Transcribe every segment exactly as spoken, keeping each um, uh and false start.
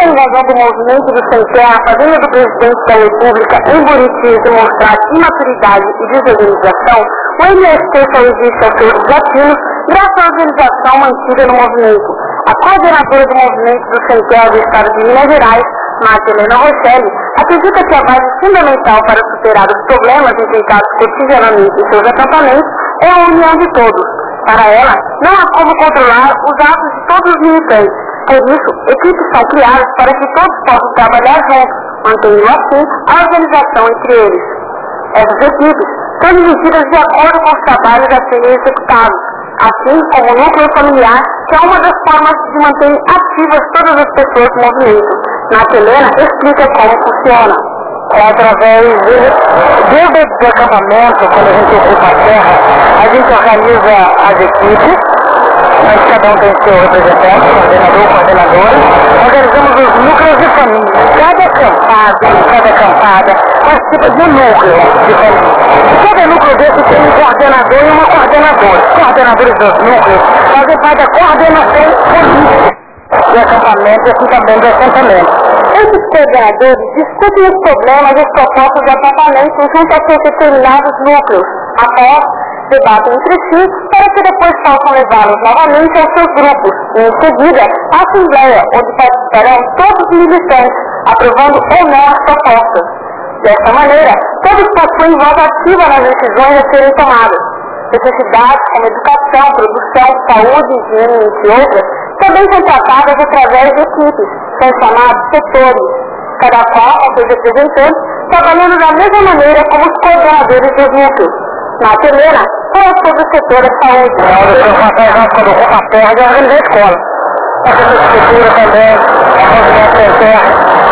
a invasão do movimento do Sem Terra, a fazenda do presidente da República em Buriti demonstrar imaturidade e desorganização, o M S T só existe aos seus desafios graças à organização mantida no movimento. A coordenadora do movimento do Sem Terra do Estado de Minas Gerais, Marta Helena Rochelli, acredita que a base fundamental para superar os problemas enfrentados cotidianamente em seus acampamentos é a união de todos. Para ela, não há como controlar os atos de todos os militantes. Por isso, equipes são criadas para que todos possam trabalhar juntos, mantendo assim a organização entre eles. Essas equipes são divididas de acordo com os trabalhos a serem executados, assim como o núcleo familiar, que é uma das formas de manter ativas todas as pessoas do movimento. Marta Helena explica como funciona. É através de, desde o acampamento, quando a gente ocupa a terra, a gente organiza as equipes, mas cada um tem seu representante, coordenador, coordenadora. Organizamos os núcleos de família. Cada acampada, cada acampada participa de um núcleo de família. E cada núcleo desse tem um coordenador e uma coordenadora. Os coordenadores dos núcleos fazem parte da coordenação política do acampamento e assim também do assentamento. Esses coordenadores discutem os problemas e as propostas do acampamento junto a seus determinados núcleos. Após, debatem entre si para que depois possam levá-los novamente aos seus grupos. E em seguida, a Assembleia, onde participarão todos os militantes, aprovando ou não as propostas. Dessa maneira, todos possuem voz ativa nas decisões a serem tomadas. Necessidades como educação, produção, saúde, higiene, entre outras, também são tratadas através de equipes, são chamados setores, cada qual com seus representantes, trabalhando da mesma maneira como os coordenadores dos núcleos. Marta Helena fala sobre o setor da saúde. Na hora que eu faço quando eu ocupo a terra, eu organizo a escola. Essa estrutura também, a movimento sem terra.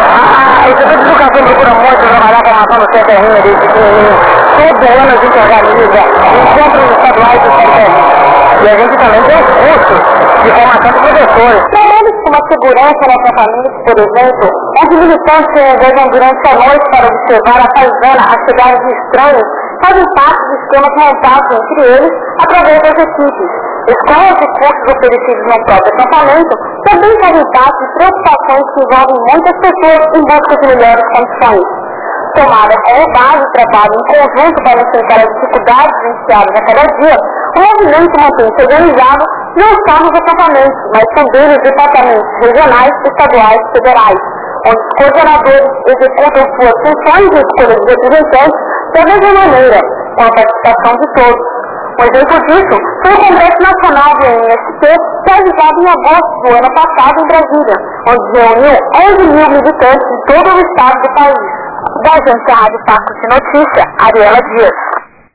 A Instituto de Educação procura muito trabalhar com a maçã do sem terrinha desde pequenininho. Todo ano a gente organiza encontros estaduais do sem terrinha. E a gente também tem um curso de formação de professores. Trabalhos como a segurança no acampamento, por exemplo, onde militantes se engajam durante a noite para observar a paisana, a chegada de estranhos, fazem parte de esquemas montados entre eles através das equipes. Escolas e cursos oferecidos no próprio acampamento também fazem parte de preocupações que envolvem muitas pessoas em busca de melhores condições. Tomada como base o trabalho em conjunto para enfrentar as dificuldades vivenciadas a cada dia, o movimento mantém-se organizado não só nos acampamentos, mas também nos departamentos regionais, estaduais e federais, onde os coordenadores executam suas funções de escolha de representantes da mesma maneira, com a participação de todos. Um exemplo disso foi o Congresso Nacional do M S T, realizado em agosto do ano passado em Brasília, onde reuniu onze mil militantes de todo o estado do país. Da Agência Rádio Factos de Notícia, Ariela Dias.